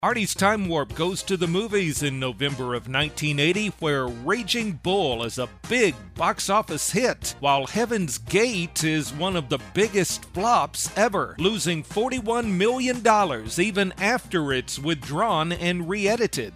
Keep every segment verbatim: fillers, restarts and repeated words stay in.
Artie's Time Warp goes to the movies in November of nineteen eighty, where Raging Bull is a big box office hit, while Heaven's Gate is one of the biggest flops ever, losing forty-one million dollars even after it's withdrawn and re-edited.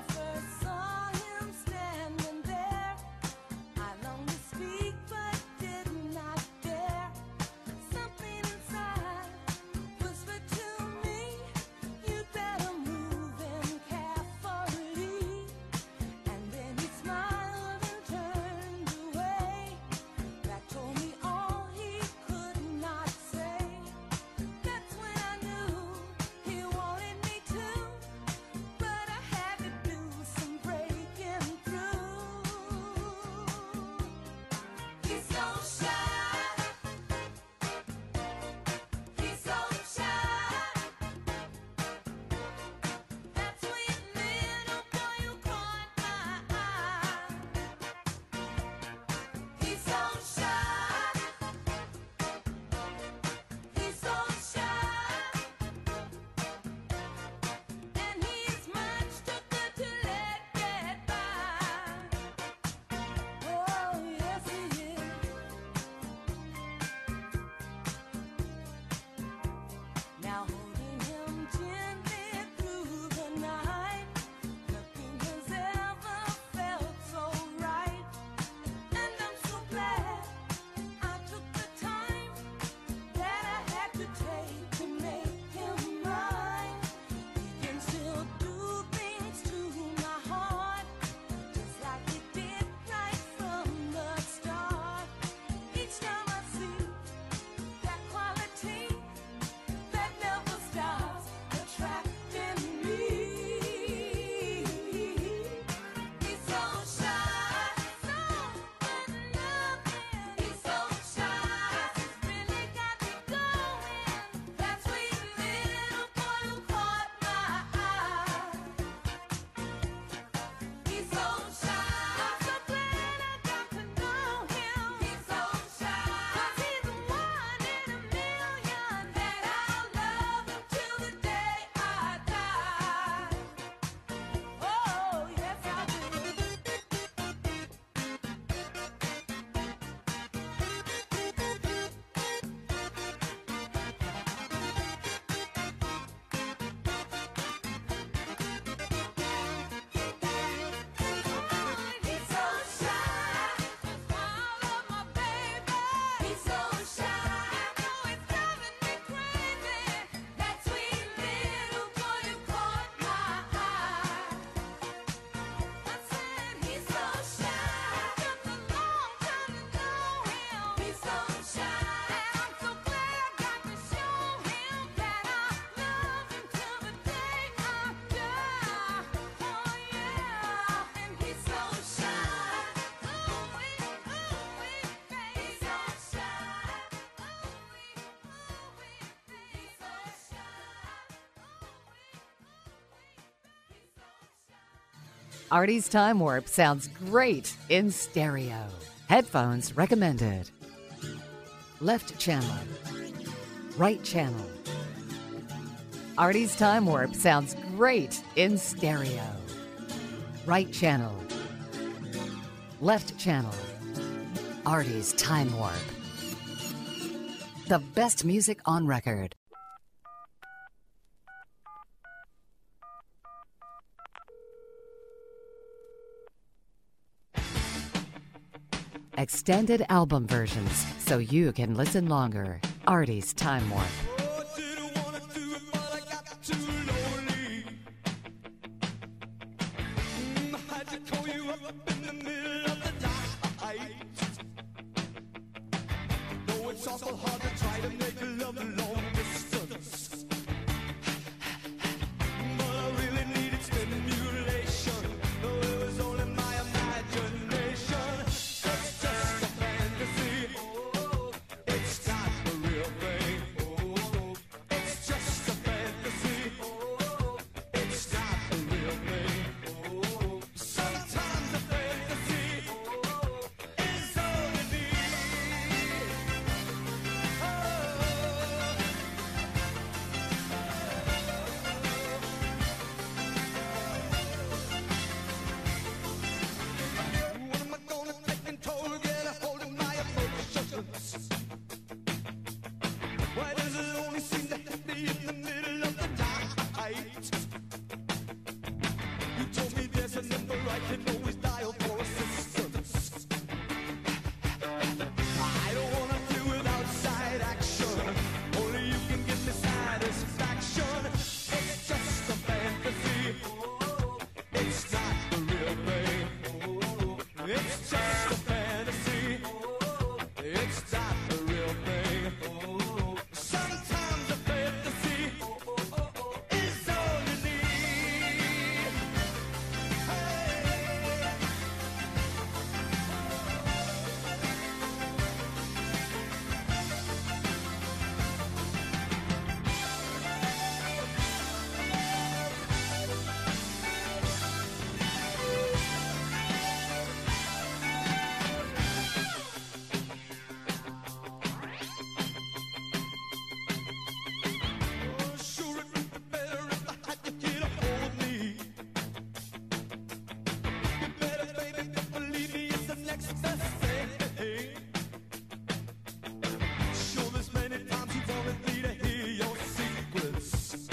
Artie's Time Warp sounds great in stereo. Headphones recommended. Left channel. Right channel. Artie's Time Warp sounds great in stereo. Right channel. Left channel. Artie's Time Warp. The best music on record. Extended album versions so you can listen longer. Artie's Time Warp. It's not the real thing. You told me there's a number I can always dial for assistance. I don't wanna do it outside action. Only you can give me satisfaction. It's just a fantasy. It's not the real thing. It's just a fantasy. It's not the real thing. Sometimes a fantasy is all you need. Hey. Oh, sure it would be better if I had to get a hold of me. You better, baby, believe me, it's the next best thing. Sure, there's many times you wanted me to hear your secrets.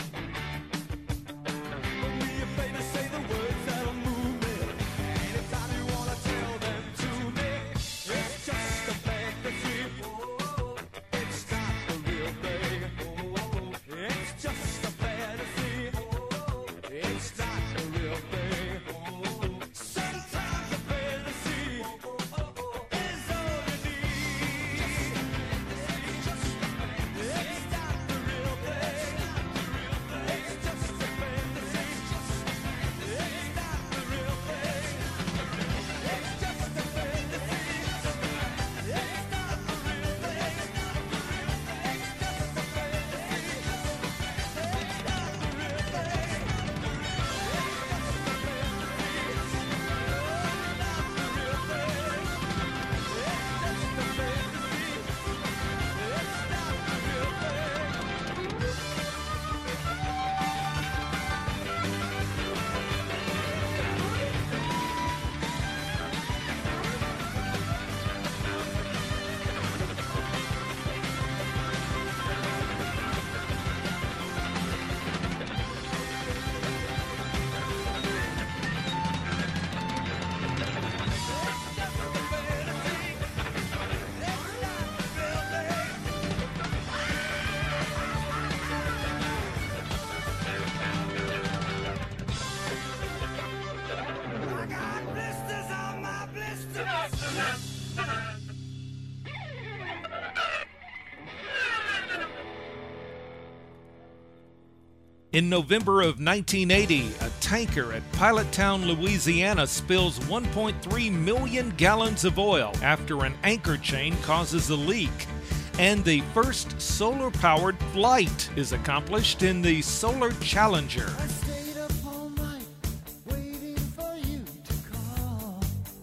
But me, you baby, say the words that'll move me. Anytime you wanna tell them to me. It's just a fantasy. It's not the real thing. It's just a fantasy. It's not the real thing. Sometimes a fantasy is all you need. It's just a fantasy. It's not the real thing. It's just a fantasy. It's not the real thing. It's just a fantasy. It's not the real thing. It's just a fantasy. It's not the I got blisters on my blisters. In November of nineteen eighty, a tanker at Pilot Town, Louisiana spills one point three million gallons of oil after an anchor chain causes a leak. And the first solar-powered flight is accomplished in the Solar Challenger. I stayed up all night waiting for you to call.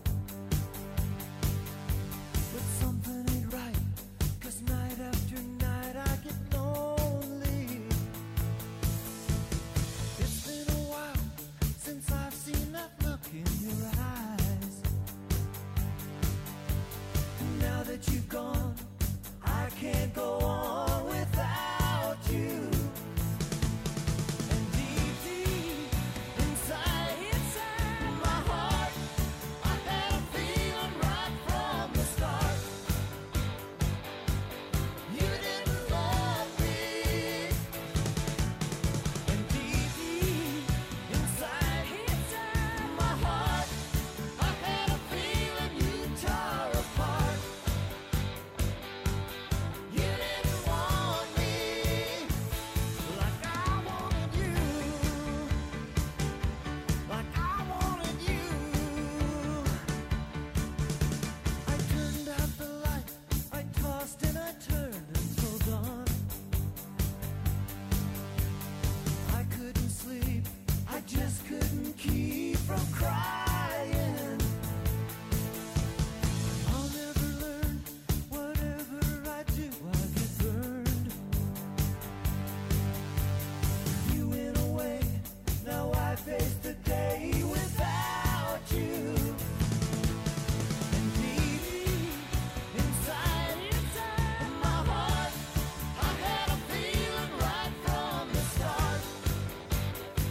But something ain't right, 'cause night after night I get lonely. It's been a while since I've seen that look in your eyes. Now that you've gone, I can't go on without you. And deep, deep inside, inside my heart, I had a feeling right from the start. You didn't love me. And deep, deep inside, inside my heart, I had a feeling you tore apart. You didn't want me like I wanted you, like I wanted you. I turned out the light, I tossed and I turned until dawn. I couldn't sleep, I just couldn't keep from crying. I'll never learn, whatever I do, I get burned. You went away, now I face the day without you. And deep inside, inside my heart, I had a feeling right from the start.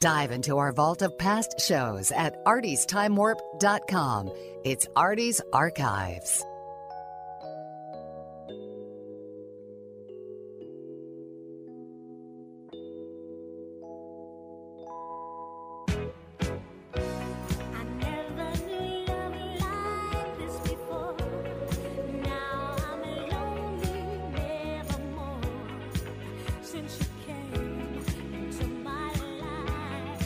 Dive into our vault of past shows at arties time warp dot com. It's Artie's Archives. I never knew love like this before. Now I'm lonely, nevermore. Since you came into my life,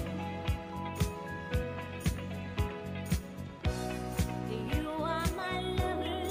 you are my love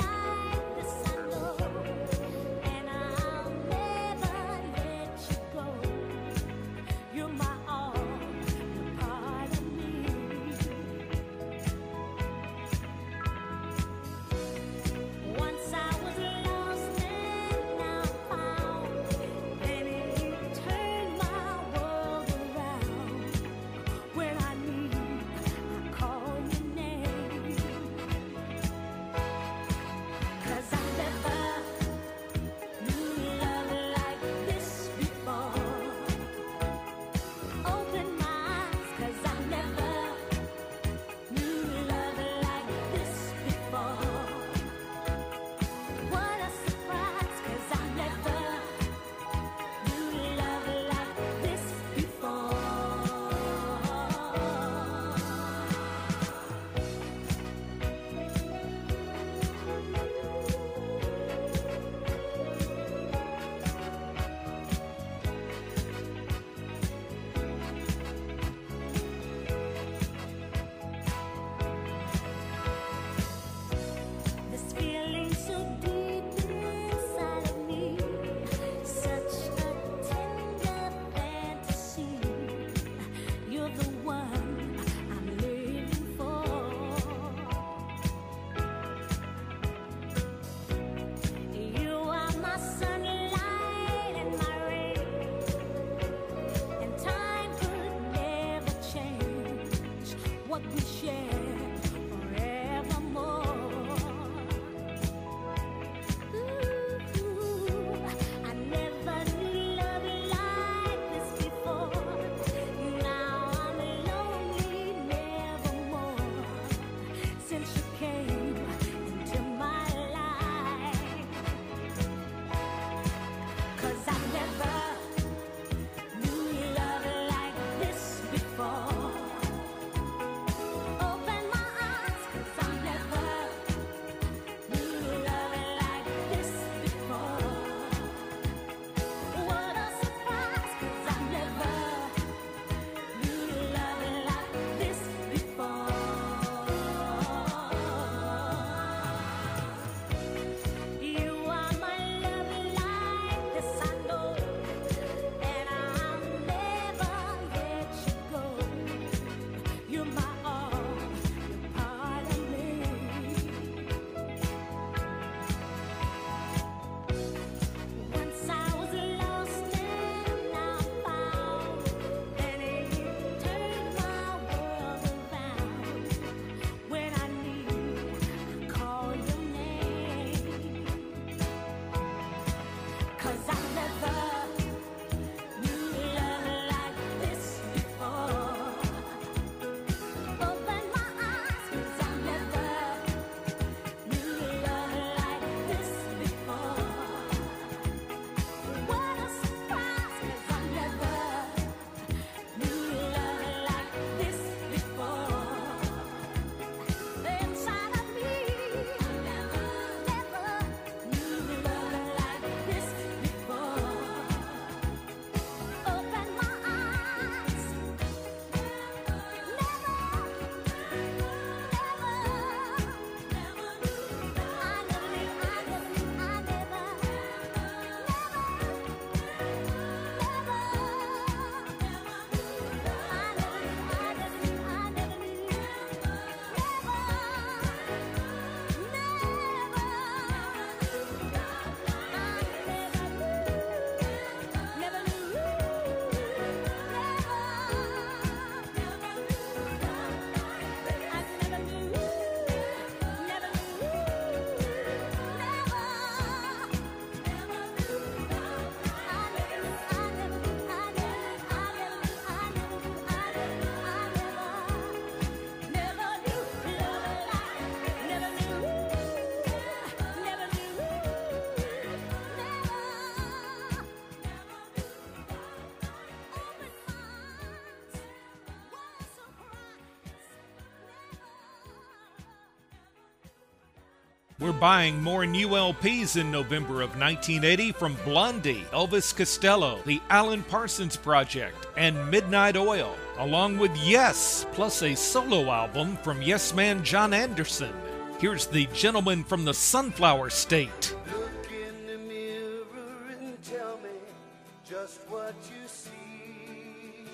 We're buying more new L Ps in November of nineteen eighty from Blondie, Elvis Costello, The Alan Parsons Project, and Midnight Oil, along with Yes, plus a solo album from Yes Man John Anderson. Here's The Gentleman from the Sunflower State. Look in the mirror and tell me just what you see.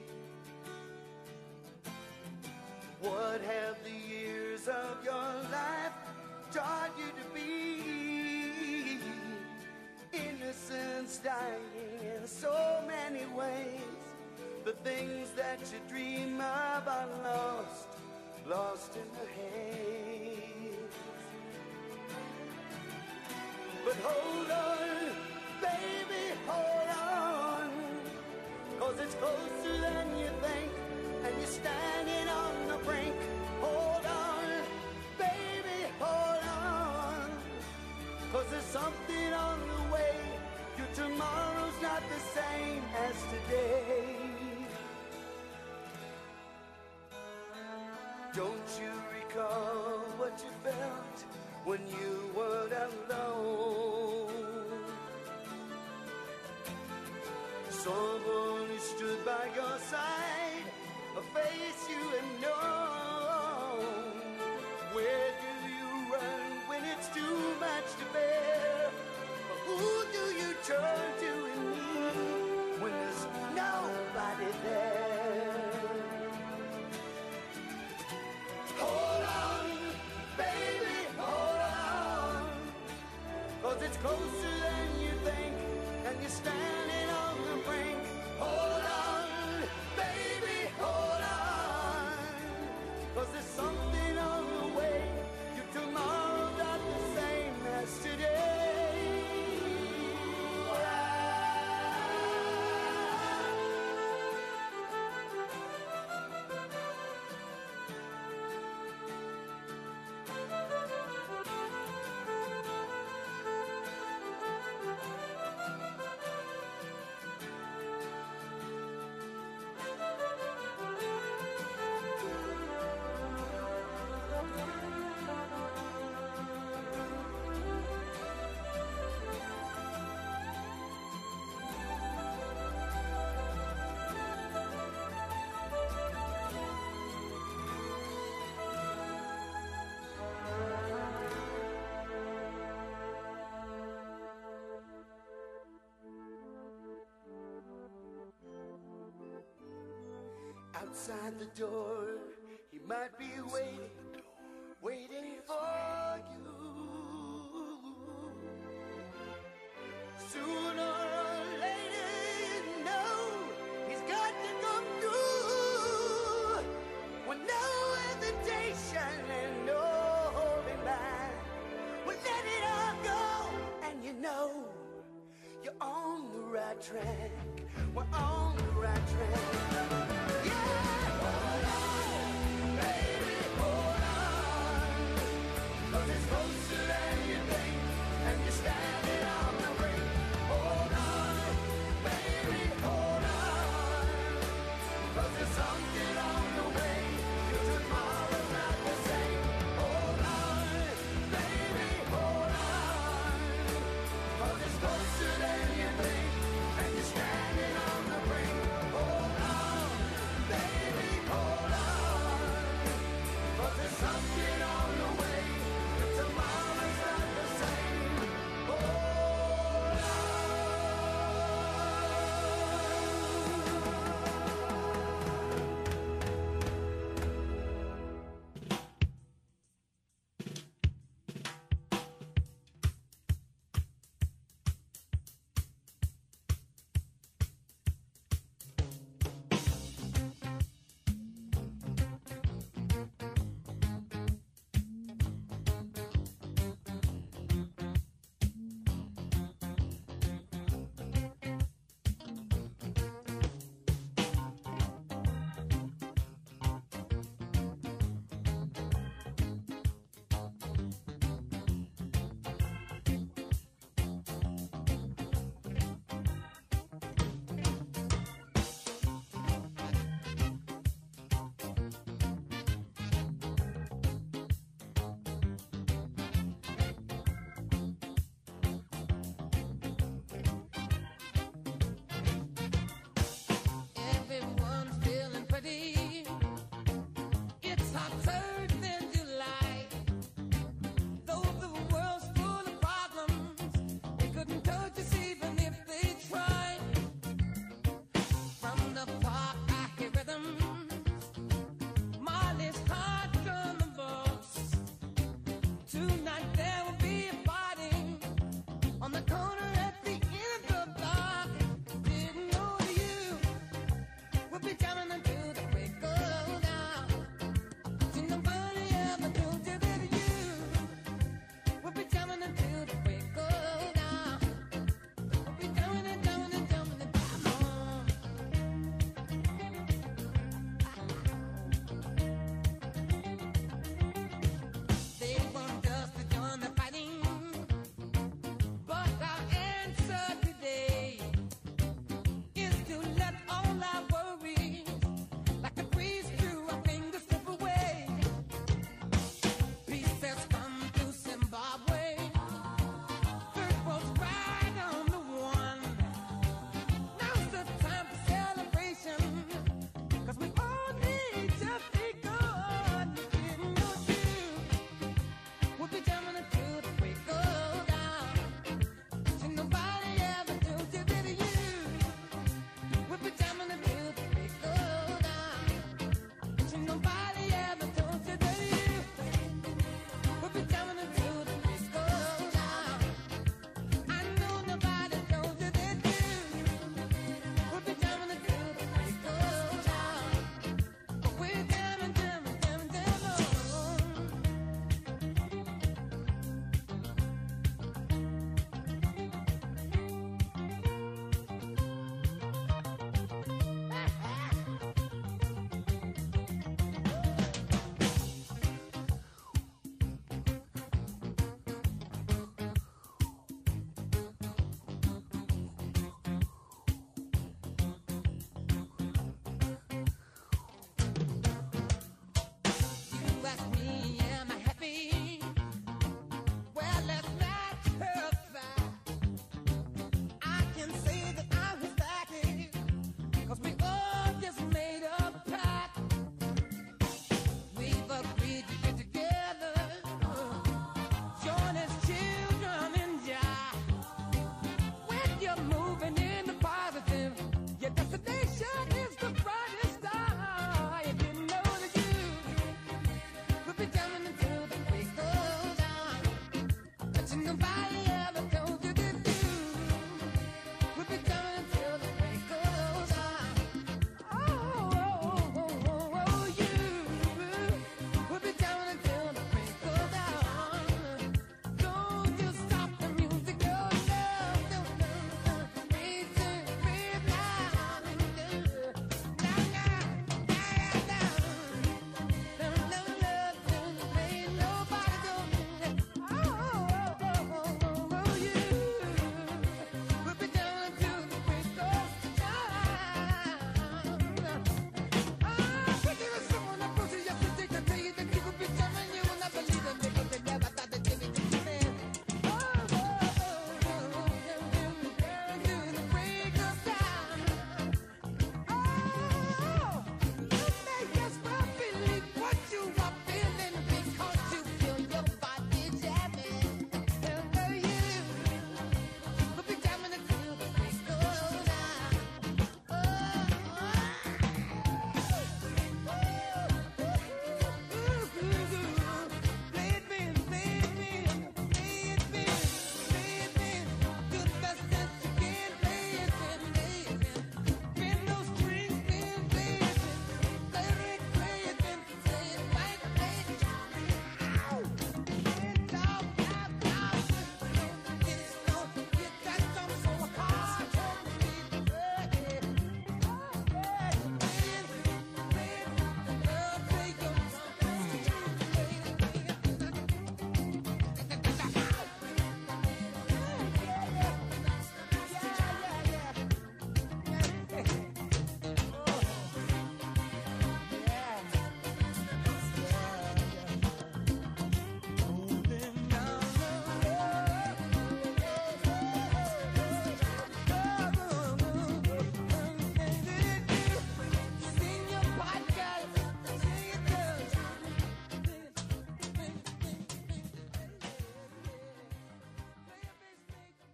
What have the years of your life taught you to be? Innocence dying in so many ways. The things that you dream of are lost, lost in the haze. But hold on, baby, hold on, 'cause it's closer than you think, and you're standing on the brink. Hold on, baby, hold on, 'cause there's something on the way. Your tomorrow's not the same as today. Don't you recall what you felt when you weren't alone? Someone who stood by your side, a face you have known. Where do you run when it's too much to bear? Who do you turn to in need when there's nobody there? Hold on, baby, hold on, 'cause it's closer than you think, and you're standing on the brink. Hold on, baby, hold on, 'cause there's something on the way. Your tomorrow's not the same as today. Outside the door, he might be waiting, waiting for you. Sooner or later, you know, he's got to come through. With no hesitation and no holding back, we'll let it all go, and you know, you're on the right track. We're on the right track. Closer than you think, and you're standing on the brink. Hold on.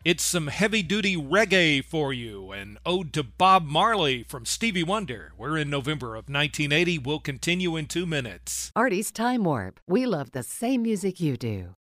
It's some heavy-duty reggae for you, an ode to Bob Marley from Stevie Wonder. We're in November of nineteen eighty. We'll continue in two minutes. Artie's Time Warp. We love the same music you do.